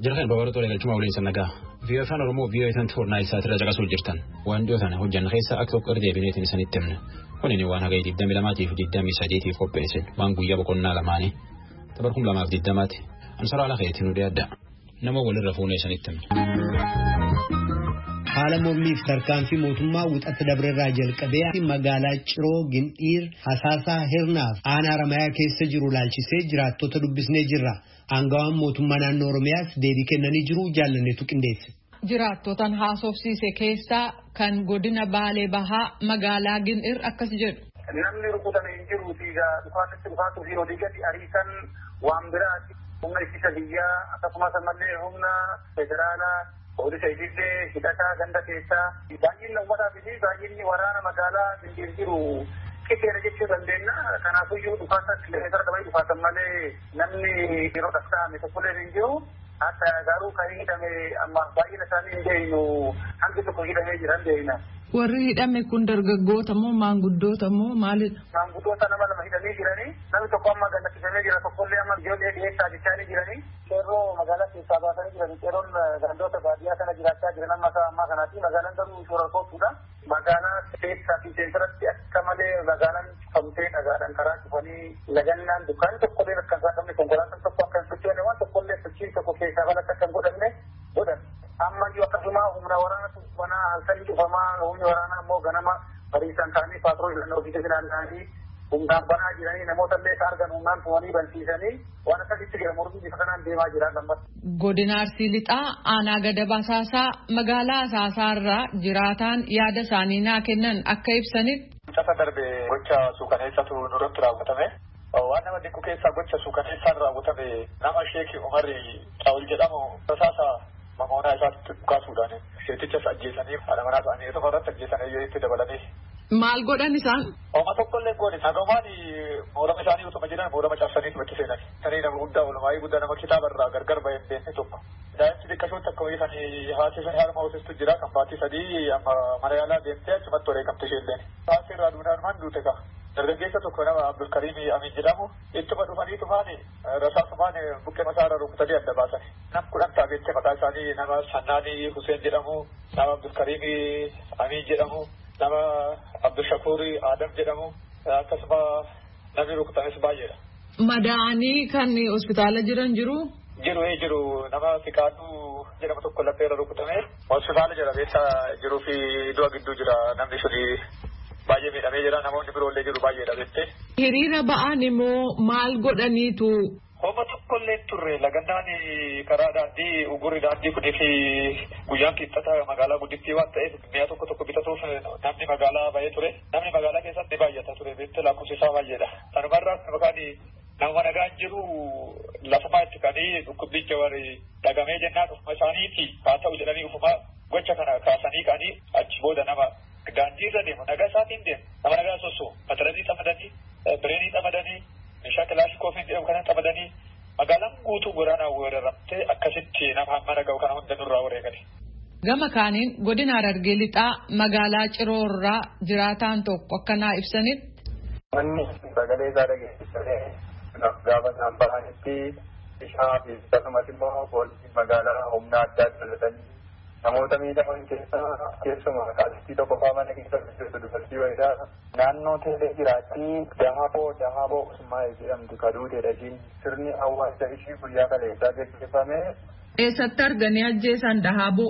Jirkan baawara tolee galchuma waliin sannagaa. Vii'oofaan Oromoo vii'ootan toornaa isaa irra caqasuu jirtan. Waan dhiyoo kana hojjanna keessa akka tokko irra deebineetiin isinitti himna. Kunin waan haga 22 fi 23 qopheessin waan guyyaa boqonnaa lamaanii. Tabarkum 220ti. Ansara ala keetiin udee adda. Nama walirra fuunee isinitti himna. Haala mormiif tarkaanfii mootummaa wuxatti dabrerraa jalqabee magaalaa Ciroo Gindhiir Hasaasaa Hirnaaf aanaa Ramayaa keessa jiru laalchisee jiraattota dubbisnee jirra. Aangawaan mootummaa naannoo Oromiyaas deebii kennanii jiru jaallanneetu qindeesse. Jiraattotaan haasofsiise keessaa kan godina Baalee Bahaa magaalaa Gindhiir akkas jedhu. Namni rukutame hin jiru dhiigaa dhufaatu fi odii gadi ariisan waan biraati. Humna ittisa biyyaa akkasumas ammallee humna federaalaa poolisa itillee hidhataa ganda keessaa baay'inni uummataa fi baay'inni waraana magaalaa Gindhiir jiru qixeera jechuu dandeenya. Kanaafiyyuu dhufaasa kilomeetira qabii dhufaasan malee namni yeroo dhaqsaa'ame tokkollee hin jiru. Hatta garuu kan hidhame amma baay'ina isaanii hin beeknu hangi tokko hidhamee jiran beekna. Warri hidhame kun dargaggoota moo maanguddoota moo maalidha? Maanguddoota nama lama hidhamee jiranii namni tokko amma gallachiifamee jira tokkollee amma ijoollee dhiyeessaa jechaanii jiranii. Qeerroo magaalaa keessaa baasanii jiranii qeerroon gandoota baadiyyaa kana jiraachaa jiran amma kanaati magaalaan garuu shoora kootuudha. Magaalaa keessaa fi seensaratti akka malee magaalaan cufamtee dhagaadhaan karaa cufanii lagannaan dukkaanni tokkollee akka hin saaqamne konkolaataan tokko akka hin sochoone waan tokkollee sochiin tokko keessaa balatti akka hin godhamne godhan. Ammayyuu akkasuma humna waraana tuubanaa halkanii cufamaa humni waraanaa immoo ganama bariisan kaanii paatroo ilannoo fi naanna'anii humnaan banaa jiranii namoota illee argan humnaan tumanii bansiisanii waan akkasitti jira mormii bifa kanaan deemaa jira lammas. Godina Arsii Lixaa aanaa gada Basaasaa magaalaa Asaasaarraa jiraataan yaada isaanii naa kennan akka ibsanitti. Tasa darbe gocha suukaneessatu nurratti raawwatame. Waan nama dhiqqu keessaa gocha suukaneessaan raawwatame nama Sheekii Umarri Xaawul jedhamu Basaasaa mamoonaa isaatti dhukaasuudhaan seetichas ajjeesanii haadha manaa ta'anii tokko irratti ajjeesanii yoo itti dabalanii. Maal godhan isaan? Oma tokkollee godhe nagamaan moorama isaanii utuma jiran moorama cabsanii itti seenan. Tanii nama guddaa olumaayii guddaa nama kitaabarraa gargar bahee beekne tokko. Daa'imti xiqqashoon takka wayii kan haasisanii harma hoosistu jira kan baatii sadii amma mana yaalaa deemtee achumatti wareegamte isheen. Haasirraa duudhaan maan duute ka. Dargaggeessa tokko nama Abdulkariim Amin jedhamu ittuma dhufanii tufaani rasaasumaan buqqee masaarra rukutanii adda baasani. Nam 10 taabeettee maqaa isaanii nama Sannaanii Huseen jedhamu nama Abdulkariim Amin jedhamu nama Abdushakuur Adam jedhamu akkasuma namni rukutames baay'eedha. Madaa'anii kan hospitaala jiran jiru? Jiru nama Fiqaaduu jedhamu tokko lapheerra rukutame hospitaala jira beessa jiruu fi du'a gidduu jira namni suni baay'ee miidhamee jira namoonni biroollee jiru baay'eedha beektee. Hiriira ba'an immoo maal godhaniitu? Homa tokkollee turre lagannaan karaa daandii ugurri daandii kunii fi guyyaan qixxata magaalaa guddittii waan ta'eef mi'a tokko bitatuuf namni magaalaa baay'ee ture. Namni magaalaa keessatti baay'ata ture beektee lakkoofsi isaa baay'eedha. Sanumarraa maqaan nama nagaan jiru lafumaa itti kanii dhukkubbicha warri dhagamee jennaan ufuma isaaniiti haa ta'u jedhanii ufuma gocha kana kaasanii kanii achi booda nama daandii irra deemu nagaa isaatiin deemu nama nagaa sossoo mataranii xamadanii bireenii xamadanii meeshaa kilaashikoofii jedhamu kana xamadanii magaalaan guutuu waraanaa weeraramtee akkasitti nama hamma naga'u kana hunda nurraa wareegani. Gama kaaniin godina Harargee Lixaa magaalaa Ciroorraa jiraataan tokko akkanaa ibsanitti. Manni sagalee isaa dhageessisee gaafa isaan bahanitti bishaa fi akkasumas immoo poolisii magaalaa humna addaa dabalatanii namoota miidhaman keessumaa kaasittii tokko fa'aa mana keessa jirtu dubartii wayiidha. Naannoo teelee jiraatti Dahaboo Usmaa'ee jedhamtu kaduuteedha ishiin sirni awwaalcha ishii guyyaa kaleessaa gaggeeffame. Eessatti arganii ajjeesan Dahaboo?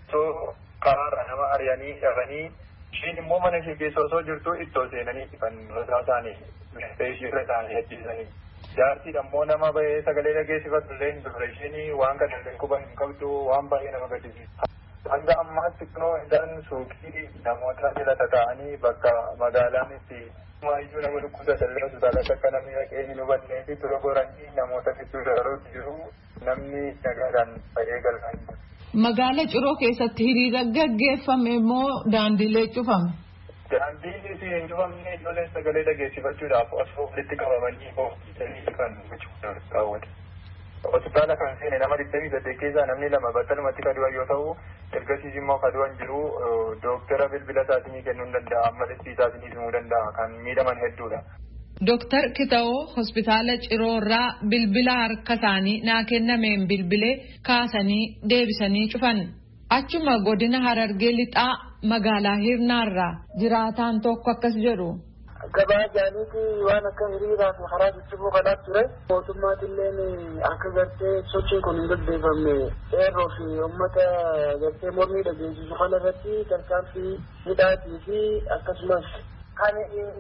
Karaarra nama ari'anii dhabanii ishiin immoo mana ishee keessa osoo jirtu ittoo seenanii kan rasaa isaanii ishiirra isaanii ajjeesanii. Jaartiin ammoo nama bahee sagalee dhageessifatu illee hin turre isheen waan kana illee quba hin qabdu waan baay'ee nama gaddisiisa. Hanga ammaatti kunoo isaan suuqii namoota jala ta'anii bakka magaalaan itti maayyuu nama dhukkubsatan illee hospitaalatti akka namni dhaqee hin hubannee fi tura goranii namoota gidduu dabaluutti jiru namni nagaadhaan bahee galfaa. Magaala Ciroo keessatti hiriira gaggeeffame moo daandiilee cufame? Daandiin hin cufamne ijoolleen sagalee dhageessifachuudhaaf osoo walitti qabamanii oofisanii kan raawwate. Hospitaala kan seene nama 28 keessaa namni 2 battalumatti kadu'an yoo ta'u ergasiis immoo kadu'an jiru dooktara bilbila isaatiin kennuu danda'a amma dhibbii isaatiin himuu danda'a kan miidhaman hedduudha. Dr. Kitao hospitaala Ciroorraa bilbila harka isaanii naa kennameen bilbilee kaasanii deebisanii cufan. Achuma godina Harargee lixaa magaalaa Hirnaarraa jiraataan tokko akkas jedhu. Gabaa jaaniiti waan akka hiriiraan karaa jijjiiruu kanaa ture. Mootummaatilleen akka gartee sochiin kun hin gaggeeffamne qeerroo fi uummata gartee mormii dhageessisu kana irratti tarkaanfii hidhaatii fi akkasumas kan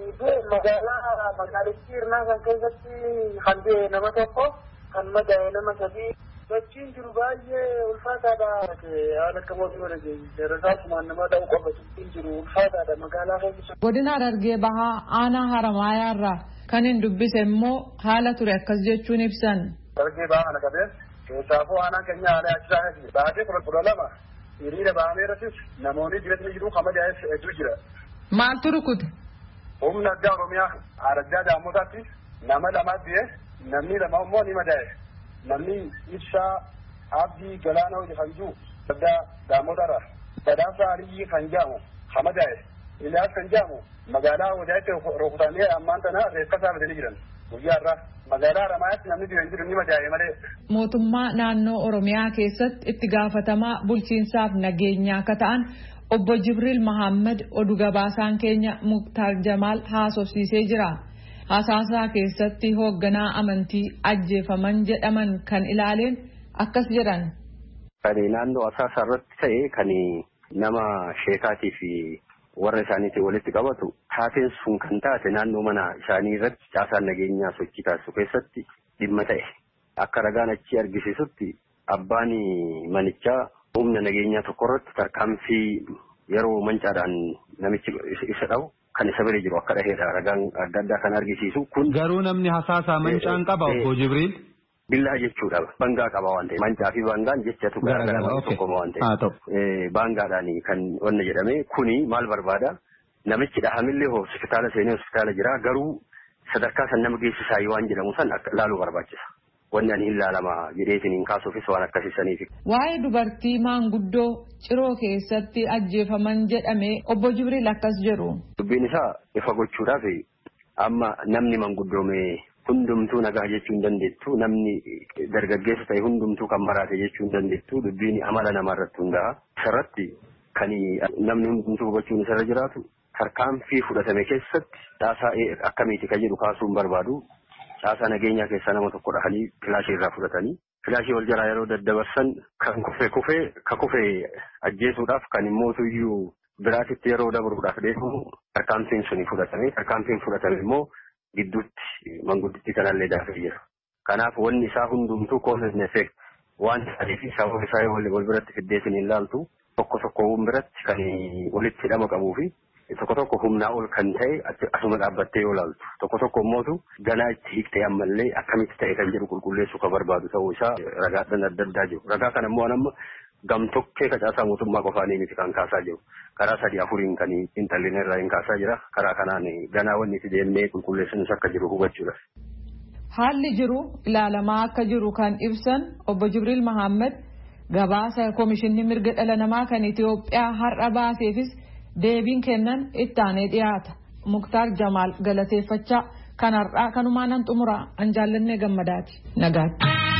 magaalittii Hirnaa kan keessatti kan du'e nama tokko kan madaa'e nama sadii. Sochiin jiru baay'ee ulfaataadha. Waan akka mootummaa dhageessisu rasaasumaan nama dha'u qofa sochiin jiru ulfaataadha magaalaa keessa. Godina Harargee Bahaa aanaa Haramaayaarraa kan hin dubbise immoo haala ture akkas jechuun ibsan. Harargee Bahaa kana qabeen keessaafuu aanaan keenya haala achisaa keessa baatee 12 hiriira bahamee irrattis namoonni dibatni jiru madaa'e hedduu jira. Maaltu rukute? Humna addaa Oromiyaa Arajaa Daamotaatti nama lama du'e namni lama immoo ni madaa'e. Namni Ibsaa Abdii Galaanaa hojii kan jiru addaa Daamotarra Badhaasa Aliyyi kan jedhamu madaa'e. Ilaas kan jedhamu magaalaa Wadaatti rukutamee ammaan tana reeffa isaa fidanii jiran guyyaa irraa magaalaa Haramaayyaatti namni jiru ni madaa'e malee. Mootummaa naannoo Oromiyaa keessatti itti gaafatamaa bulchiinsaaf nageenyaa akka ta'an obbo Jibriil Mahammad oduu gabaasaan keenya Muktaar Jamaal haasofsiisee jira. Haasaa keessatti hoogganaa amantii ajjeefaman jedhaman kan ilaaleen akkas jedhan. Kan naannoo Asaasaa irratti ta'e kan nama sheekaatii fi warra isaaniitiin walitti qabatu taateen sun kan taate naannoo mana isaanii irratti caasaan nageenyaa sochii taasisu keessatti dhimma ta'e. Akka ragaan achi argisiisutti abbaan manichaa humna nageenyaa tokko irratti tarkaanfii yeroo mancaadhaan namichi isa dhabu. Kan isa bira jiru akka dhaheedha ragaan adda addaa kan argisiisu kun. Garuu namni hasaasaa mancaan qaba obbo Jibriil. Billaa jechuudha. Bangaa qaba waan ta'eef. Mancaa fi bangaan jechatu garaagara tokkoma waan ta'eef. Bangaadhaan kan wanna jedhame kuni maal barbaada namichi dhahamillee hospitaala seenee hospitaala jira garuu sadarkaa san nama geessisaa waan jedhamu san laaluu barbaachisa. Wanni ani ilaalama jedheetiin hin kaasuufis waan akkasiisaniif. Waa'ee dubartii maanguddoo Ciroo keessatti ajjeefaman jedhame obbo Jibriil akkas jedhu. Dubbiin isaa ifa gochuudhaaf amma namni maanguddoome hundumtuu nagaa jechuu hin dandeettu namni dargaggeessa ta'e hundumtuu kan maraate jechuu hin dandeettu dubbiin amala namaarratti hundaa'a. Isarratti kan namni hundumtuu hubachuun isarra jiraatu tarkaanfii fudhatame keessatti caasaa akkamiiti kan jedhu kaasuu hin barbaadu. Caasaa nageenyaa keessaa nama tokko dhahanii filaashii irraa fudhatanii filaashii wal jalaa yeroo daddabarsan kan kufee ajjeesuudhaaf kan immoo iyyuu biraatitti yeroo dabruudhaaf deemu tarkaanfiin suni fudhatame immoo gidduutti manguddittii kanallee daafee jira. Kanaaf wanni isaa hundumtuu cause effect waan ta'eef sababa isaa wal biratti fiddeetiin hin laaltu tokko biratti kan walitti hidhama qabuu fi tokko humnaa ol kan ta'e asuma dhaabbattee yoo laaltu tokko immootu ganaa itti hiiktee ammallee akkamitti ta'e kan jedhu qulqulleessuu kan barbaadu ta'uu isaa ragaadhaan adda addaa jiru. Ragaa kana immoo amma gamtokkee facaasaa mootummaa qofaanii miti kan kaasaa jiru. Karaa 3-4 kan intalleen irraa hin kaasaa jira. Karaa kanaan ganaa wanni itti deemnee qulqulleessinus akka jiru hubachuudha. Haalli jiru ilaalamaa akka jiru kan ibsan obbo Jibriil Mahammad gabaasa Komishinni Mirga Dhala Namaa kan Itoophiyaa har'a baaseefis deebiin kennan itti aanee dhiyaata. Muktaar Jamaal galateeffachaa kan har'aa kanumaan xumura anjaallannee gammadaati. Nagaatti.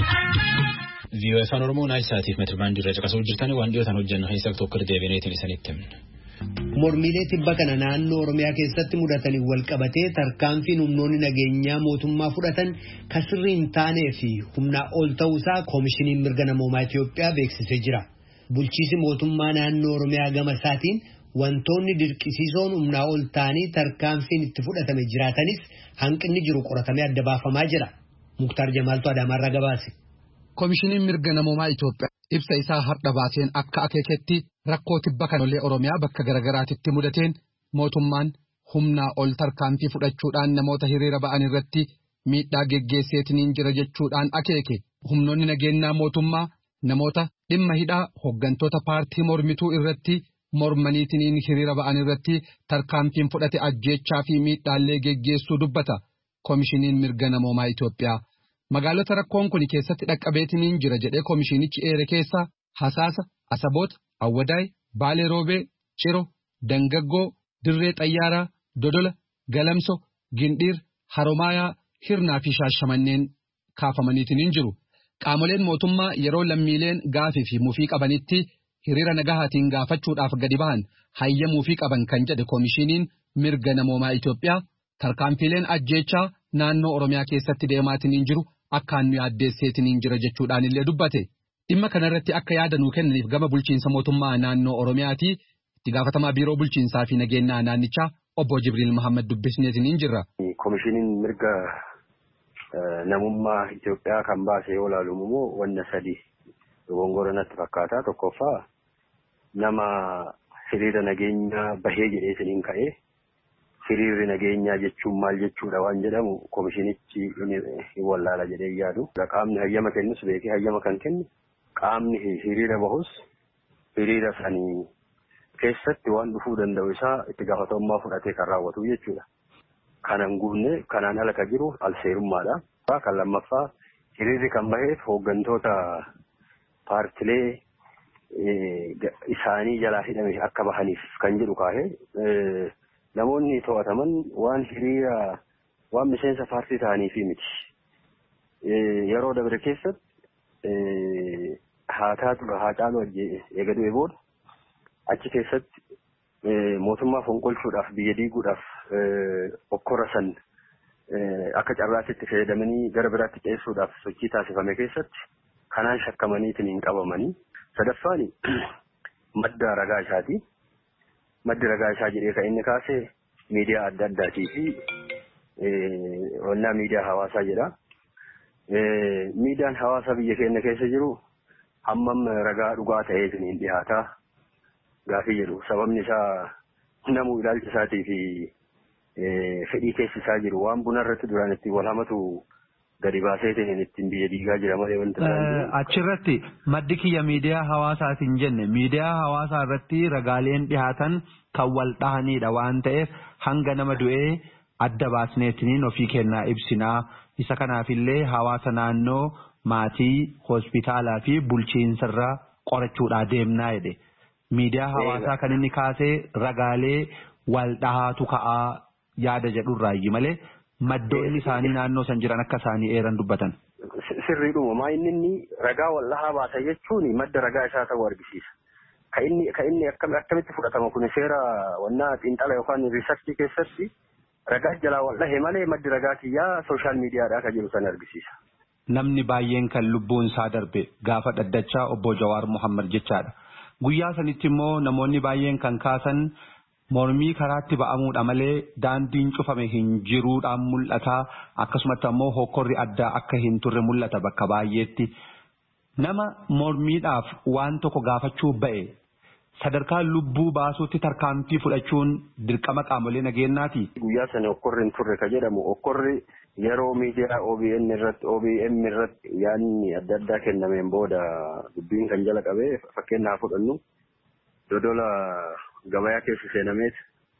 VOA Afaan Oromoo Naayilsaatiif meetirbaandii irra caqasuu jirtanii waan dhiyootaan hojjennu keessaa tokko deebineetiin isinitti himna. Mormiilee tibba kana naannoo Oromiyaa keessatti mudatanii wal qabatee tarkaanfiin humnoonni nageenyaa mootummaa fudhatan kasirrii hin taanee fi humnaa ol ta'uusaa Koomishiniin Mirga Namoomaa Itoophiyaa beeksisee jira. Bulchiisi mootummaa naannoo Oromiyaa gama isaatiin wantoonni dirqisiisoon humnaa ol ta'anii tarkaanfiin itti fudhatame jiraatanis hanqinni jiru qoratamee adda baafamaa jira. Muktaar Jamaaltu Adaamaarraa gabaase. Koomishiniin Mirga Namoomaa Itoophiyaa ibsa isaa har'a baaseen akka akeeketti rakkoo tibba kanallee Oromiyaa bakka garagaraatitti mudateen mootummaan humnaa ol tarkaanfii fudhachuudhaan namoota hiriira ba'an irratti miidhaa geggeesseetiniin jira jechuudhaan akeeke. Humnoonni nageenyaa mootummaa namoota dhimma hidhaa hooggantoota paartii mormituu irratti mormaniitiniin hiriira ba'an irratti tarkaanfiin fudhate ajjeechaa fi miidhaallee geggeessuu dubbata. Koomishiniin Mirga Namoomaa Itoophiyaa. Magaalota rakkoon kun keessatti dhaqqabeetiniin jira jedhee koomishinichi eere keessaa Hasaasa, Asaboota, Awwadaay, Baalee Roobee, Ciro, Dangaggoo, Dirree Xayyaaraa, Dodola, Galamso, Gindhiir, Haromaayaa, Hirnaa fi Shaashamanneen kaafamaniitiin hin jiru. Qaamoleen mootummaa yeroo lammiileen gaafii fi mufii qabanitti hiriira nagahaatiin gaafachuudhaaf gadi bahan hayyamuu fi qaban kan jedhe koomishiniin mirga namoomaa Itoophiyaa tarkaanfiileen ajjeechaa naannoo Oromiyaa keessatti deemaatiin hin jiru akkaan nu yaaddeesseetiin hin jira jechuudhaan illee dubbate. Dhimma kanarratti akka yaada nuu kennaniif gama bulchiinsa mootummaa naannoo Oromiyaati itti gaafatamaa biiroo bulchiinsaa fi nageenyaa naannichaa obbo Jibriil Mahammad dubbisneetiin hin jirra. Koomishiniin mirga namummaa Itoophiyaa kan baasee yoo ilaalu immoo wanna sadi dogongora natti fakkaata. Tokkoffaa nama hiriira nageenyaa bahee jedhee siniin ka'ee hiriirri nageenyaa jechuun maal jechuudha waan jedhamu koomishinichi hin wallaala jedhee yaadu. Qaamni hayyama kennus beekee hayyama kan kennu qaamni hiriira bahus hiriira sanii keessatti waan dhufuu danda'u isaa itti gaafatamummaa fudhatee kan raawwatu jechuudha. Kanan guunne kanaan ala kan jiru alseerummaadha. Kan lammaffaa hiriirri kan baheef hooggantoota paartilee isaanii jalaa hidhame akka bahaniif kan jedhu kaahee namoonni to'ataman waan hiriira waan miseensa paartii ta'aniifi miti. Yeroo dabre keessatti haa caalu eega du'e booda achi keessatti mootummaa fonqolchuudhaaf biyya diiguudhaaf okkora san akka carraasitti fayyadamanii gara biraatti ceessuudhaaf sochii taasifame keessatti kanaan shakkamaniitiin hin qabamanii. Sadaffaan madda ragaa isaati. Maddi ragaa isaa jedhee kan inni kaase miidiyaa adda addaatii fi wannaa miidiyaa hawaasaa jedha. Miidiyaan hawaasaa biyya keenya keessa jiru hammam ragaa dhugaa ta'eetiin hin dhiyaataa gaafii jedhu. Sababni isaa namuu ilaalcha isaatii fi fedhii keessa isaa jiru waan buna irratti duraan ittiin wal hamatu gadi baaseetiin ittiin biyya diigaa jira malee wanta achirratti maddi kiyya miidiyaa hawaasaatiin jenne miidiyaa hawaasaa irratti ragaaleen dhihaatan kan wal dhahanidha waan ta'eef hanga nama du'ee adda baasneetiin ofii kennaa ibsinaa isa kanaafillee hawaasa naannoo maatii hospitaalaa fi bulchiinsarraa qorachuudhaa deemnaa jedhe miidiyaa hawaasaa kan inni kaasee ragaalee wal dhahaatu ka'aa yaada jedhurraayi malee. Maddoonni isaanii naannoo san jiran akka isaanii eeran dubbatan. Sirriidhuma maa inni ragaa wal dhahaa baasa jechuun madda ragaa isaa ta'uu argisiisa. Kan inni akkamitti fudhatama kun seera wannaa xiinxala yookaan riisarchii keessatti ragaa jalaa wal dhahee malee maddi ragaa kiyyaa sooshaal miidiyaadhaa kan jiru san argisiisa. Namni baay'een kan lubbuun isaa darbe gaafa dhaddachaa obbo Jawaar Muhammad jechaadha. Guyyaa sanitti immoo namoonni baay'een kan kaasan mormii karaatti ba'amuudha malee daandiin cufame hin jiruudhaan mul'ata akkasumatti ammoo hokkorri addaa akka hin turre mul'ata bakka baay'eetti nama mormiidhaaf waan tokko gaafachuu ba'e sadarkaa lubbuu baasuutti tarkaanfii fudhachuun dirqama qaamolee nageenyaati. Guyyaa sana hokkorri hin turre ka jedhamu hokkorri yeroo miidiyaa OBN irratti yaadni adda addaa kennameen booda dubbiin kan jala qabee fakkeenyaaf fudhannu dodola gabayaa keessa seenameet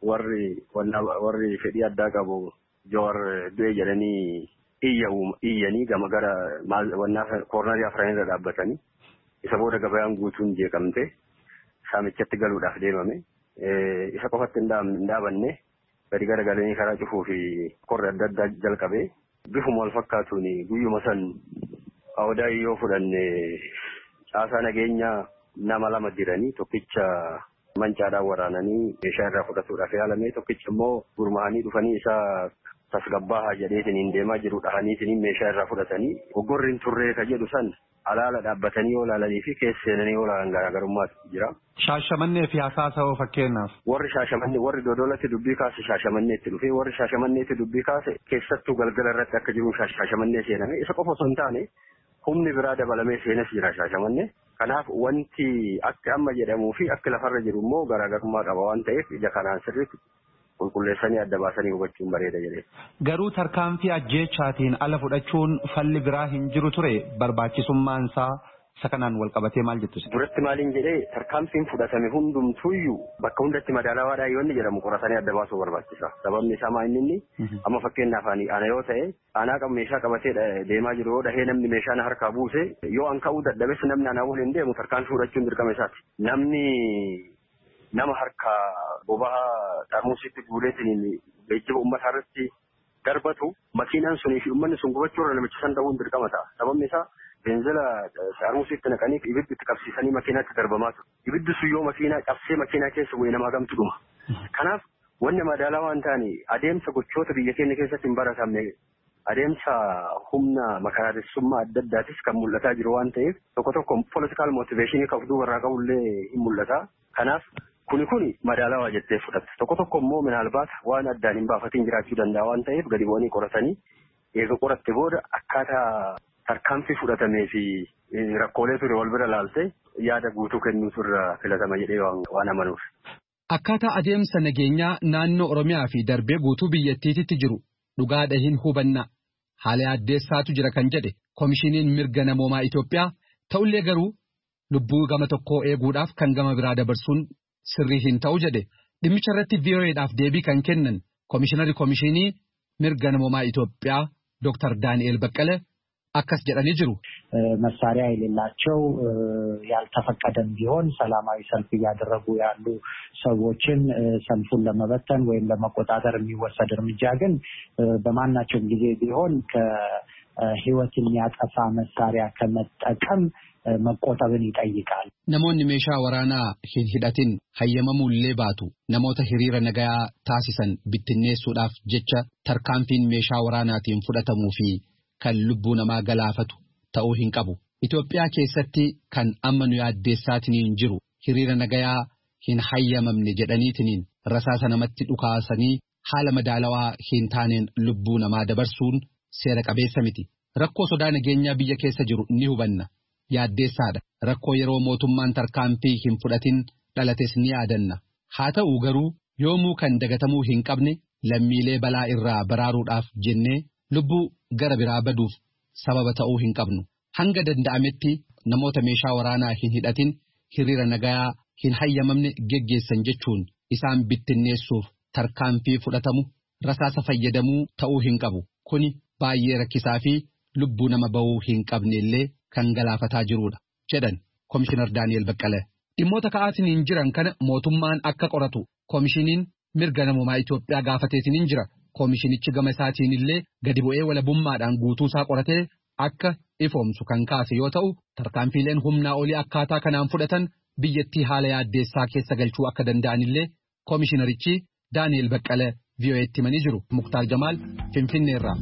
warri fedhii addaa qabu Jawaar du'e jedhanii iyyanii gama gara koornarii afranirra dhaabbatanii isa booda gabayaan guutuun jeeqamte saamichatti galuudhaaf deemame isa qofatti hin dhaabanne gadi garagalanii karaa cufuu fi korri adda addaa jalqabee bifuma wal fakkaatuun guyyuma san awdaa yoo fudhanne caasaa nageenyaa nama lama jiranii tokkicha mancaadhaan waraananii meeshaa irraa fudhatuudhaaf yaalame tokkicha immoo gurmaa'anii dhufanii isaa tasgabbaahaa jedheetiin hin deemaa jiru dhahaniitiin meeshaa irraa fudhatanii hoggorri hin turree ka jedhu san alaala dhaabbatanii yoo laalanii fi keessa seenanii yoo laalan garaagarummaatu jira. Shaashamannee fi Haasaasoo fakkeenyaaf. Warri dodolatti dubbii kaase Shaashamanneetti dhufee warri Shaashamanneetti dubbii kaase keessattuu galgala irratti akka jiru Shaashamannee seename isa qofa osoo hin taane humni biraa dabalamee seenas jira Shaashamannee. Kanaaf wanti akka amma jedhamuu fi akka lafarra jiru immoo garaagarummaa qaba waan ta'eef ija kanaan sirriitti qulqulleessanii adda baasanii hubachuun bareeda jedhee. Garuu tarkaanfii ajjeechaatiin ala fudhachuun falli biraa hin jiru ture barbaachisummaan isaa isa kanaan wal qabatee maal jettu? Duratti maaliin jedhee tarkaanfiin fudhatame hundumtuuyyuu bakka hundatti madaalawaadhaa yoo inni jedhamu qoratanii adda baasuu barbaachisa. Sababni isaa maa inni amma fakkeenyaaf ana yoo ta'e anaa qabu meeshaa qabatee deemaa jiru yoo dhahee namni meeshaa na harkaa buuse yoo an ka'uu dadhabes namni anaa waliin deemu tarkaanfii fudhachuun dirqama isaati. Namni nama harkaa boba'aa xarmuusitti guuleetiin geejjiba uummataa irratti darbatu makiinaan sunii fi uummanni sun gubachuu irra namicha san dhabuun dirqama ta'a. Sababni isaa beenzila xaarmusiitti naqanii ibiddi itti qabsiisanii makiinaatti darbamaa ture. Ibiddi sun yoo makiinaa cabsee makiinaa keessa bu'ee namaa gamtu dhuma. Kanaaf wanni madaalaa waan ta'ani adeemsa gochoota biyya keenya keessatti hin baratamne adeemsa humna makaraaressummaa adda addaatis kan mul'ataa jiru waan ta'eef tokko political motivation kan duubarraa qabullee hin mul'ata. Kanaaf kuni madaalawaa jettee fudhatte. Tokko immoo minaalbaata waan addaan hin baafatiin jiraachuu danda'a waan ta'eef gadi bu'anii qoratanii eega qoratte booda akkaataa tarkaanfii fudhatamee fi rakkoolee ture wal bira laalte yaada guutuu kennuutu irra filatama jedhee waan amanuuf. Akkaataa adeemsa nageenyaa naannoo Oromiyaa fi darbee guutuu biyyattiitti jiru dhugaadha hin hubanna. Haala addeessaatu jira kan jedhe Komishiniin Mirga Namoomaa Itoophiyaa ta'ullee garuu lubbuu gama tokkoo eeguudhaaf kan gama biraa dabarsuun sirrii hin ta'u jedhe. Dhimmicha irratti VOA'dhaaf deebii kan kennan Komishinarri Komishinii Mirga Namoomaa Itoophiyaa Dr. Daani'el Baqqalee akkas jedhanii jiru. መሳሪያ የሌላቸው ያልተፈቀደም ቢሆን ሰላማዊ ሰልፍ እያደረጉ ያሉ ሰዎችን ሰልፉን ለመበተን ወይም ለመቆጣጠር የሚወሰድ እርምጃ ግን በማናቸውም ጊዜ ቢሆን ከህይወት የሚያጠፋ መሳሪያ ከመጠቀም መቆጠብን ይጠይቃል። ነሞን ሜሻ ወራና ሂዳቲን ሀየመሙልlee baatu namoota hiriira nagaa taasisan bittinneessuudhaaf jecha tarkaanfiin meeshaa waraanaatiin fudhatamuu fi kan lubbuu namaa galaafatu ta'uu hin qabu. Itoophiyaa keessatti kan amma nu yaaddeessaatiin jiru hiriira nagaa hin hayyamamne jedhaniitiin rasaasa namatti dhukaasanii haala madaalawaa hin taaneen lubbuu namaa dabarsuun seera qabeessa miti. Rakkoo sodaa nageenyaa biyya keessa jiru ni hubanna. Yaaddeessaadha. Rakkoo yeroo mootummaan tarkaanfii hin fudhatin dhalates ni yaadanna. Haa ta'u garuu yoomuu kan dagatamuu hin qabne lammiilee balaa irraa baraaruudhaaf jennee lubbuu gara biraa baduuf sababa ta'uu hin qabnu. Hanga danda'ametti namoota meeshaa waraanaa hin hidhatin hiriira nagaa hin hayyamamne geggeessan jechuun isaan bittinneessuuf tarkaanfii fudhatamu rasaasa fayyadamuu ta'uu hin qabu. Kuni baay'ee rakkisaa fi lubbuu nama bahuu hin qabne illee kan galaafataa jirudha jedhan Komishinar Daani'el Baqqalee. Dhimmoota ka'aatiin jiran kana mootummaan akka qoratu Komishiniin Mirga Namoomaa Itoophiyaa gaafateetiin jira. Komishinichi gama isaatiin illee gadi bu'ee walabummaadhaan guutuu isaa qoratee akka ifoomsu kan kaase yoo ta'u tarkaanfiileen humnaa olii akkaataa kanaan fudhatan biyyattii haala yaaddeessaa keessa galchuu akka danda'an illee Komishinarichi Daani'el Baqqalee VOA'tti himanii jiru. Muktaar Jamaal Finfinneerraa.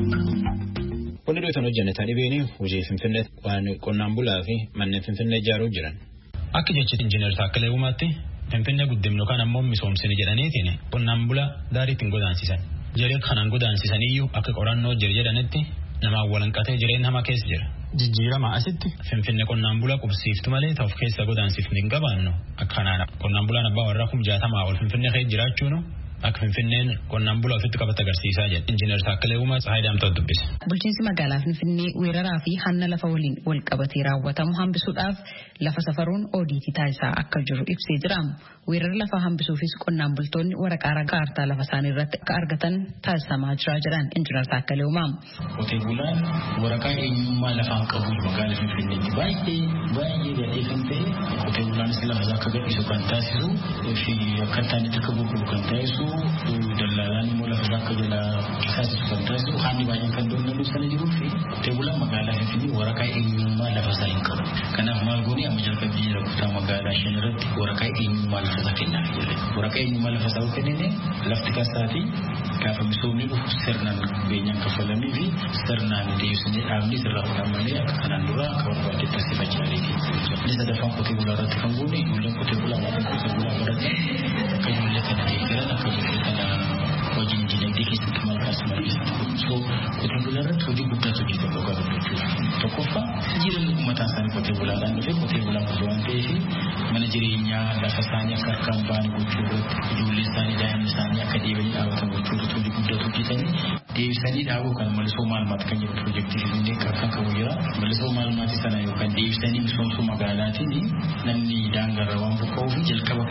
Wanni dhootan hojjannetaa dhibeeni hojii Finfinnee waan qonnaan bulaa fi manneen Finfinnee ijaaruu jiran. Akka jecha Injiinar Taakkalee Uumaatti Finfinnee guddimnu kan ammoo misoomsine jedhaniitiin qonnaan bulaa daarii ittiin godaansisan. Jaree kanaan godaansisaniyyuu akka qorannoo jedhanitti namaan walanqatee jireenya hamaa keessa jira. Jijjiirama asitti Finfinnee qonnaan bulaa qubsiiftu malee ta'uuf keessa godaansiifni hin qabaannu. Akkanaan qonnaan bulaan abbaa warraa 60,000 ol Finfinnee keessa jiraachuun akka Finfinneen qonnaan bulaa ofitti qabate agarsiisaa jedha. Injiinar Taakkalee Uumaa Tsahaayidamtoo dubbisa. Bulchiinsi magaalaa Finfinnee weeraraa fi hanna lafa waliin wal qabatee raawwatamu hambisuudhaaf lafa safaruun oodiitii taasisaa akka jiru ibsee jira. Weerara lafaa hambisuufis qonnaan bultoonni waraqaa kaartaa lafa isaanii irratti akka argatan taasisamaa jira jedhan Injiinar Taakkalee Uumaa. Qotee bulaan waraqaa eenyummaa lafaan qabu magaalaa Finfinneetti baay'ee gadhee kan ta'e qotee bulaanis lafa akka gadhiisu kan taasisu fi akkaataan itti akka gurguru kan taasisu dallaalaan immoo lafa akka jala taasisu kan taasisu haalli baay'een kan doonatu sana jiruu fi qotee bulaan magaalaa Finfinnee waraqaa eenyummaa lafa isaa hin qabu. Kanaaf maal goonee amma jalqabbii jira kutaa magaalaa shan irratti waraqaa eenyummaa lafa isaa kennaaf jedhe. Waraqaa eenyummaa lafa isaa kennine lafti kasaati gaafa misoomni dhufu sirnaan beenyaan kafalamii fi sirnaan deebisnee dhaabni sirraa fudhatamanii akka kanaan dura akka barbaadetti taasifachaa jireeti. Inni sadaffaan qotee bulaa irratti kan goone ijoolleen qotee bulaa maatiin qotee bulaa barate akka ijoollee kana deeggaran akka ijoollee kana hojii dinagdee keessatti maal taasisan so qotee bulaa irratti hojii guddaatu hojjetama qabu jechuudha. Tokkoffaa jireenya uummataa isaanii qotee bulaadhaan dhufee qotee bulaan osoo waan ta'eef mana jireenyaa lafa isaanii akka harkaan ba'an gochuu irratti ijoollee isaanii daa'imni isaanii akka deebanii dhaabatan gochuu irratti hojii guddaatu hojjetanii deebisanii dhaabuu kan malisoo maalmaati kan jedhu piroojeektii Finfinnee kan qabu jira. Malisoo maalmaati sana yookaan deebisanii misoomsuu magaalaatiin namni daangarra waan buqqa'uu fi jalqaba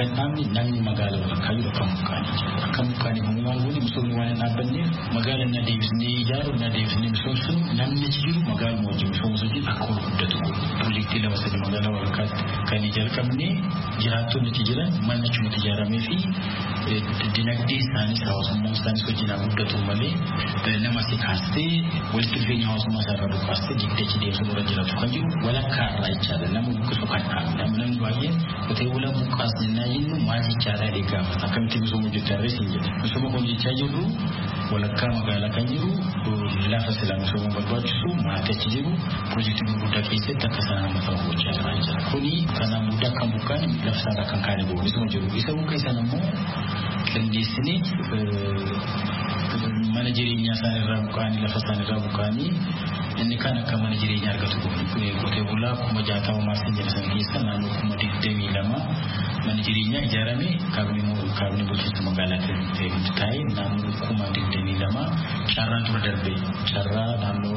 kan dhaabni namni magaalaa walakkaa jiru akka mukaanii akka mukaanii humnaan goone misoomni waan hin dhaabbanneef magaalaa na deebisnee ijaaru na deebisnee misoomsuun namni jiru magaaluma wajjin misoomsuun akka ol guddatu piroojeektii lama sadii magaalaa walakkaatti kan jalqabne jiraattonni achi jiran manni achumatti ijaaramee fi dinagdee isaanis hawaasummaa isaanis wajjin guddatu malee nama si kaastee walitti dhufeenya hawaasummaa isaarraa dhufaastee digdachi deemsuu dura jiraatu kan jiru walakkaa irraa jechaadha nama buqqisu kan dhaabne namni baay'een qotee bulaa buqqaas jennaa jennu maal jechaadha eegaafata akkamitti misooma hojjechaarree siin jedha misooma hojjechaa jirru walakkaa magaalaa kan jiru lafa silaa misooma barbaachisu maatii achi jiru piroojeektii gurguddaa keessatti akka isaan nama ta'u gochaa jiran jira kuni kanaan booda akka buqqaan lafa isaarraa kan kaane bo'u misooma jiru isa buqqaa isaan ammoo qindeessinee mana jireenyaa isaan irraa buqqaanii lafa isaan irraa buqqaanii inni kan akka mana jireenyaa argatu qotee bulaa 60 maarsin jedhasan keessa naannoo 22 mana jireenyaa ijaarame kaabinii bulchiinsa magaalaa ta'e taa'ee naannoo 22 carraa dura darbee carraa naannoo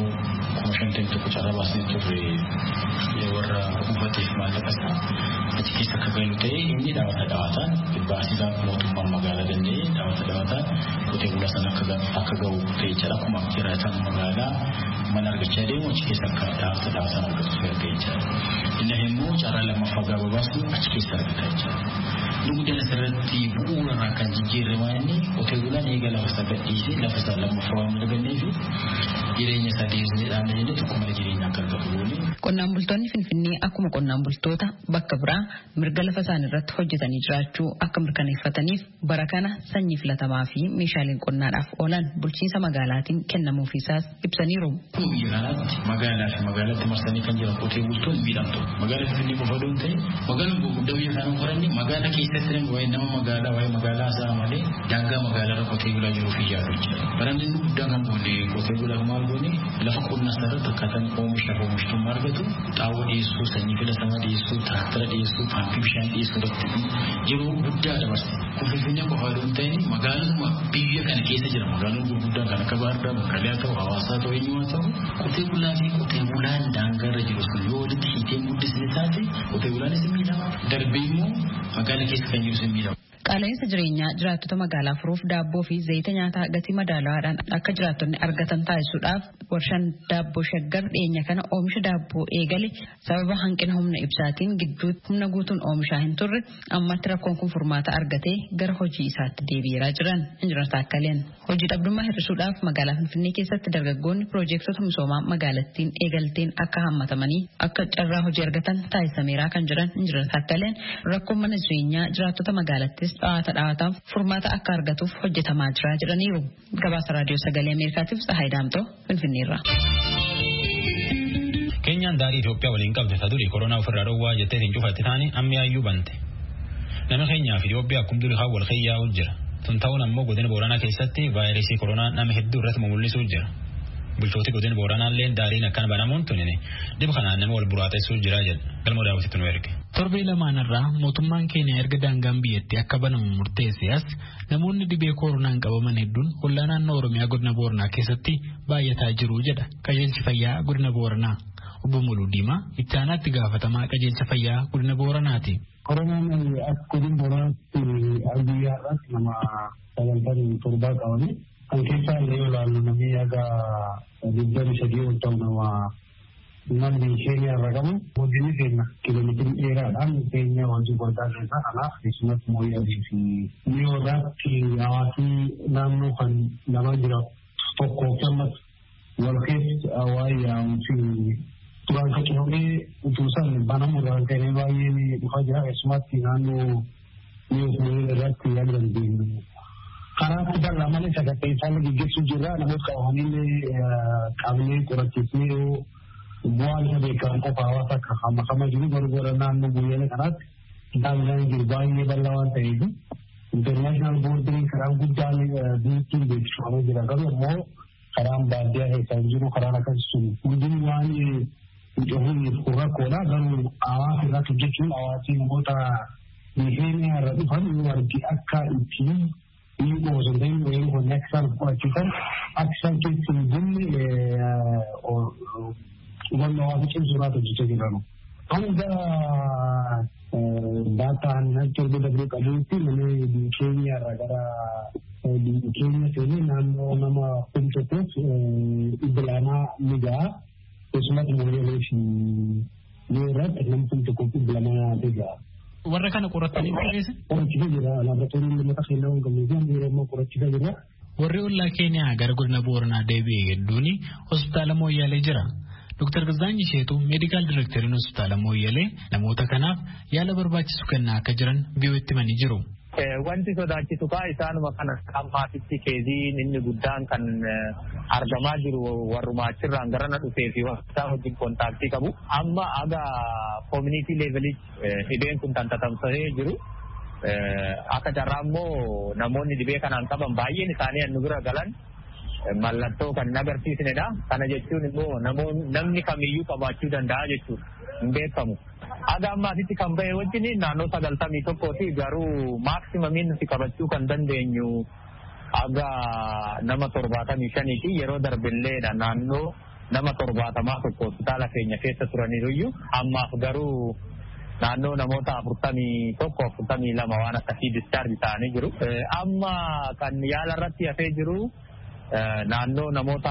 51 carraa baasnee turre warra hubateef maallaqa isaa achi keessa akka galu ta'e inni dhaawataan baasisaa mootummaan magaalaa danda'ee dhaawataan qotee bulaa sana akka ga'u ta'e jira akkuma jiraatan magaalaa mana argachaa deemu achi keessa akka dhaawataan argatu ta'e jira inni immoo carraa lammaffaa gaafa baasnu achi keessa argataa jira dugdana asirratti bu'uurarraa kan jijjiirre waan qotee bulaan eega lafa isaa gadhiisee lafa isaa lammaffaa waan argannee fi jireenya isaa deebisnee dhaabna jennee tokko mana jireenyaa akka argatu goone. Qonnaan bultoonni Finfinnee akkuma qonnaan bultoota bakka biraa mirga lafa isaanii irratti hojjetanii jiraachuu akka mirkaneeffataniif bara kana sanyii filatamaa fi meeshaaleen qonnaadhaaf oolan bulchiinsa magaalaatiin kennamuufii isaas ibsaniiru. Magaalaa fi magaalaatti marsanii kan jiran qotee bultoonni miidhamtu. Magaalaa Finfinnee qofa doon ta'e magaalaan gurguddaa biyya kanaa qoranni magaalaa keessatti waa'ee nama magaalaa waa'ee magaalaa isaa malee daangaa magaalaa qotee bulaa jiruu fi yaadu jira. Baranni guddaa kan boole qotee bulaa maal goone lafa qonnaa sararratti akkaataan oomishtummaa argatu xaawwa dhiyeessuu sanyii filatamaa dhiyeessuu tiraaktara dhiyeessuu paampii bishaan dhiyeessuu irratti yeroo guddaa dabarse. Kun Finfinnee qofa doon ta'e magaaluma biyya kana keessa jira magaalonni gurguddaa kan akka Baardaa, Baqqalaa ta'u, Hawaasaa ta'u, eenyumaa ta'u qotee bulaa fi qotee bulaan daangaarra jiru sun yoo walitti hiitee guddisne taate qotee bulaanis miidhama. Darbee immoo magaalaa keessa kan jiru sun miidhama. Qaala'insa jireenyaa jiraattota magaalaa furuuf daabboo fi zayita nyaataa gatii madaalawaadhaan akka jiraattonni argatan taasisuudhaaf warshaan daabboo shaggar dhiyeenya kana oomisha daabboo eegale sababa hanqina humna ibsaatiin gidduutti humna guutuun oomishaa hin turre ammatti rakkoon kun furmaata argatee gara hojii isaatti deebi'eeraa jiran Injinar Taakkaleen. Hojii dhabdummaa hir'isuudhaaf magaalaa Finfinnee keessatti dargaggoonni piroojeektota misoomaa magaalattiin eegalteen akka hammatamanii akka carraa hojii argatan taasisameeraa kan jiran Injinar Taakkaleen rakkoon mana jireenyaa jiraattota magaalattis dhaawataan furmaata akka argatuuf hojjetamaa jira jedhaniiru. Gabaasa raadiyoo sagalee Ameerikaatiif Tsahaay Daamtoo Finfinneerraa. Keenyaan daarii Itoophiyaa waliin qabde durii koronaa ofirraa dhowwaa jettee hin cufatti taane ammiyaayyuu bante. Nama keenyaa fi Itoophiyaa akkuma durii haa wal keeyyaa'u jira. Tun ta'uun ammoo godina Booranaa keessatti vaayirasii koronaa nama hedduu irratti mul'isuu jira. Bulchooti godina Booranaallee daariin akkana banamuun tunine dhib kanaan nama wal buraatessuu jira jedha. Galmoo daawwititti nu erge. Torbee lamaanarraa mootummaan keenya erga daangaan biyyattii akka banamu murteesse as namoonni dhibee koronaan qabaman hedduun hollaa naannoo Oromiyaa godina Booranaa keessatti baay'ataa jiru jedha qajeelchi fayyaa godina Booranaa. Obbo Muluu Diimaa itti aanaatti gaafatamaa qajeelcha fayyaa godina Booranaati. Koronaan as godina Booranaatti guyyaarratti nama 97 qabame. Kan keessaa illee ilaallu namni yaga 23 ol ta'u nama namni keenya irra qabu hojiin keenya kiiloomeetirii dheeraadhaan keenya hojii guddaa keessaa kanaaf keessumas mooyyaadii fi mi'oodhaatti hawaasni naannoo kan nama jira tokko ammas wal keessa waayyaa fi turaan qaqqabee utuusaan banamurraan ka'ee baay'een dhufaa jira keessumatti naannoo mi'oo irratti yaada dandeenyu. Karaatti bal'aa malee sagantaa isaan gaggeessuu jirra namoota qabamanii qabnee qorachiisnee bu'aan isa beekamu qofa hawaasa akka hammakama jiru garuu naannoo guyyaa kanaatti daangaan jiru baay'ee bal'aa waan ta'eef international boording karaan guddaan biyyattiin beeksifamee jira garuu immoo karaan baadiyyaa keessaa jiru karaan akkasii sun hundinuu waan hidhamuuf rakkoodha garuu hawaasa irratti hojjechuun hawaasni namoota biyya irra dhufan warri akka ittiin Ini osoo ta'in hojii akka qorachiisan akka isaan keessi hin bunne hubannoo hawaasa cimsuudhaaf hojjechaa jiranu. hanga daataan torba dabree qabuutti mana keenya irraa gara keenya seenee naannoo nama tokkoof ibilaanaa ni ga'a. Keessumatti mooyyalee fi yeroo nama tokkoof ibilaanaa ni ga'a. Warra kana qoratanii dhiyeessan? Qorachiisa jira. Laaboraatoorii lamata kennaa waan qabnuuf yeroo ammaa qorachiisa jira. Warri ollaa Keeniyaa gara godina Booranaa deebi'ee hedduun hospitaala Mooyyalee jira. Dr. Gazaanyi Sheetuu meedikaal direekteriin hospitaala Mooyyalee namoota kanaaf yaala barbaachisu kennaa akka jiran biyyooti himanii jiru. Wanti sodaachisu isaanuma kana ammaatitti keeziin inni guddaan kan argamaa jiru warrumaa achirraan gara na dhufee fi isaa wajjin kontaaktii qabu. Amma aga community leevelitti dhibeen kun tantatamsa'ee jiru. Akka carraa immoo namoonni dhibee kanaan qaban baay'een isaanii nu bira galan mallattoo kan hin agarsiisnedha. Kana jechuun immoo namni kamiyyuu qabaachuu danda'a jechuudha. Hin beekamu. Aga ammaatitti kan bahe wajjin naannoo 91 garuu maaksimaamiin nuti qabachuu kan dandeenyu aga nama 75 yeroo darbillee naannoo nama 70 tokko hospitaala keenya keessa turaniiruyyuu ammaaf garuu naannoo namoota 41-42 waan akkasii discharge ta'anii jiru. Amma kan yaala irratti hafee jiru naannoo namoota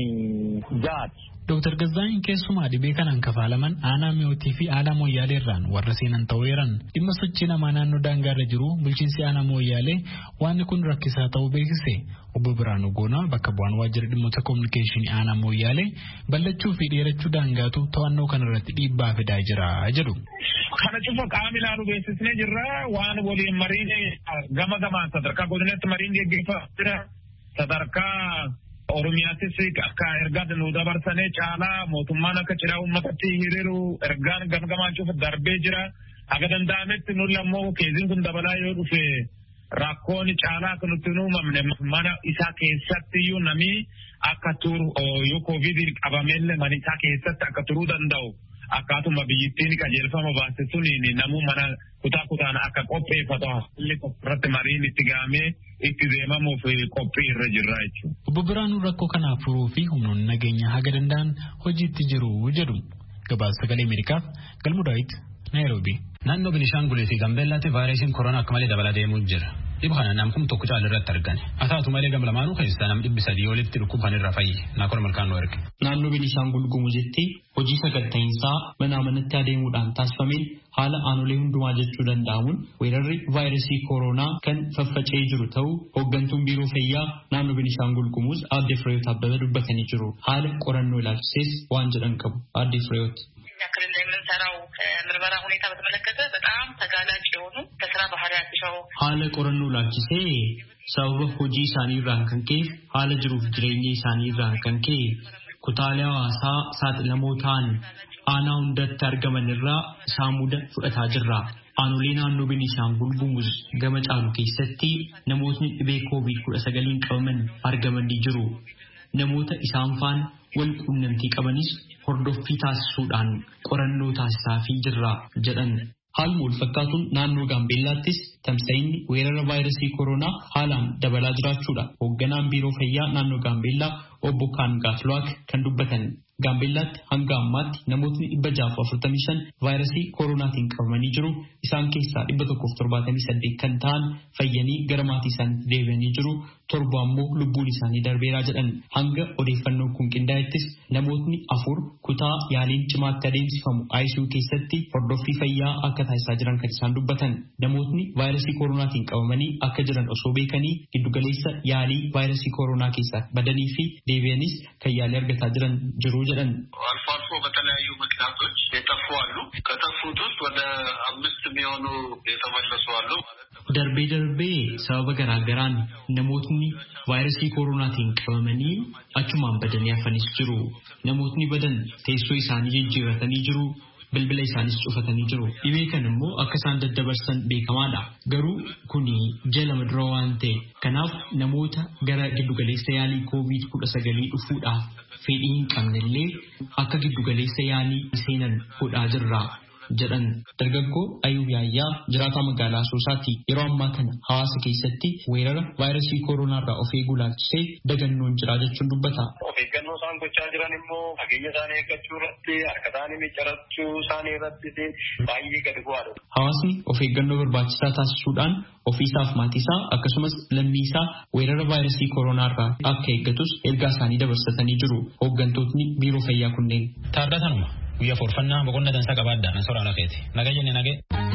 46. Dr. Gazaanyi keessumaa dhibee kanaan kafaalaman aanaa mi'ootii fi aanaa Mooyyaalee irraan warra seenan ta'eeran dhimma sochii namaa naannoo daangaarra jiru bulchiinsi aanaa Mooyyaalee waan kun rakkisaa ta'uu beeksise. Obbo Biraanuu Goonaa bakka bu'aan waajjira dhimmoota koominikeeshinii aanaa Mooyyaalee ballachuu fi dheerachuu daangaatu to'annoo kanarratti dhiibbaa fidaa jira jedhu. Kana cufa qaama ilaalu beeksisnee jirra waan waliin mariin gama gamaan sadarkaa godinatti mariin geggeeffamaa jira sadarkaa Oromiyaattis akka ergaa nu dabarsanii caalaa mootummaan akka cidhaa uummatatti hiriiru ergaan gamgamaan cufa darbee jira. Haga danda'ametti nuti ammoo keeziin kun dabalaa yoo dhufe rakkoon caalaa akka nutti hin uumamne mana isaa keessatti iyyuu namni akka turu yoo koovidii qabamellee mana isaa keessatti akka turuu danda'u. Akkaatuma biyyittiin qajeelfama baase suniin namuu mana kutaa kutaan akka qopheeffatu haalli irratti mariin itti gahamee itti deemamuuf qophii irra jirra jechuudha. Obbo Biraanuu rakkoo kanaaf furuu fi humnoonni nageenyaa haga danda'an hojiitti jiru jedhu. Gabaasa Sagalee Ameerikaaf Galmuu Daawit Naayiroobii. Naannoo Binishaangul fi Gambeellaatti vaayirasiin koronaa akka malee dabalaa deemuu jira. Dhibba kana namkum tokko caala irratti argame. Haata'u malee gam lamaanuu keessaa nam 300 olitti dhukkubaan irra fayyi. Naakor malkaanoo erge. Naannoo Binishaangul Gumuzitti hojii saganta'iinsaa mana amanatti adeemuudhaan taasifameen haala aanolee hundumaa jechuu danda'amuun weerarri vaayirasii koronaa kan faffaca'ee jiru ta'uu hooggantuun biiroo fayyaa naannoo Binishaangul Gumuz Aadde Fireewoot Abbabee dubbatanii jiru. Haala qorannoo ilaalchisees waan jedhan qabu. Aadde Fireewoot. ክልል የምንሰራው ምርመራ ሁኔታ በተመለከተ በጣም ተጋላጭ የሆኑ ከስራ ባህሪያቸው haala qorannoo ilaalchisee sababa hojii isaanii irraan kan ka'e haala jiruuf jireenya isaanii irraan kan ka'e kutaalee hawaasaa saaxilamoo ta'an aanaa hundatti argaman irraa saamuda fudhataa jirra. Aanolee naannoo Beenishaangul Gumuz gama caalu keessatti namootni dhibee COVID-19 qabaman argamanii jiru. Namoota isaan faana wal quunnamtii qabanis hordoffii taasisuudhaan qorannoo taasisaafii jirra jedhan. Haaluma wal fakkaatuun naannoo Gaambeellaattis tamsa'inni weerara vaayirasii koronaa haalaan dabalaa jiraachuudha. Hoogganaan biiroo fayyaa naannoo Gaambeellaa obbo Kaangaatluwaak kan dubbatan. Gaambeellaatti hanga ammaatti namootni 645 vaayirasii koronaatiin qabamanii jiru. Isaan keessaa 178 kan ta'an fayyanii gara maatii isaaniitti deebi'anii jiru. 7 ammoo lubbuun isaanii darbeeraa jedhan. Hanga odeeffannoon kun qindaa'ettis namootni 4 kutaa yaaliin cimaatti adeemsifamu ICU keessatti hordoffii fayyaa akka taasisaa jiran kan isaan dubbatan. Namootni vaayirasii koronaatiin qabamanii akka jiran osoo beekanii giddugaleessa yaalii vaayirasii koronaa keessaa badanii fi deebi'anis kan yaalii argataa jiran jiru jedhan. አልፎ አልፎ በተለያዩ ምክንያቶች የጠፉ አሉ። ከጠፉት ውስጥ ወደ 5 የሚሆኑ የተመለሱ አሉ። darbee sababa garaagaraan namootni vaayirasii koronaatiin qabamanii achumaan badanii hafanis jiru. Namootni badan teessoo isaanii jijjiirratanii jiru. Bilbila isaanis cufatanii jiru. Dhibee kan immoo akka isaan daddabarsan beekamaadha. Garuu kuni jala dura waan ta'e. Kanaaf namoota gara giddugaleessa yaalii COVID-19 dhufuudhaaf fedhii hin qabnellee akka giddugaleessa yaalii seenan godhaa jirra. jedhan. Dargaggoo Ayuub Yaayyaa jiraataa magaalaa Asoosaatti yeroo ammaa kana hawaasa keessatti weerara vaayirasii kooronaarraa of eeguu laalchisee dagannoon jira jechuun dubbata. Of eeggannoo isaan gochaa jiran immoo fageenya isaanii eeggachuu irratti harka isaanii miccarachuu isaanii irratti baay'ee gadi bu'aadha. Hawaasni of eeggannoo barbaachisaa taasisuudhaan ofiisaaf maatiisaa akkasumas lammiisaa weerara vaayirasii kooronaarraa akka eeggatus ergaa isaanii dabarsatanii jiru hooggantootni biiroo fayyaa kunneen. Taardatanuma guyyaa forfannaa boqonnaa dansaa qabaadhaan soraa lakeeti. Nagaa jenne nagee.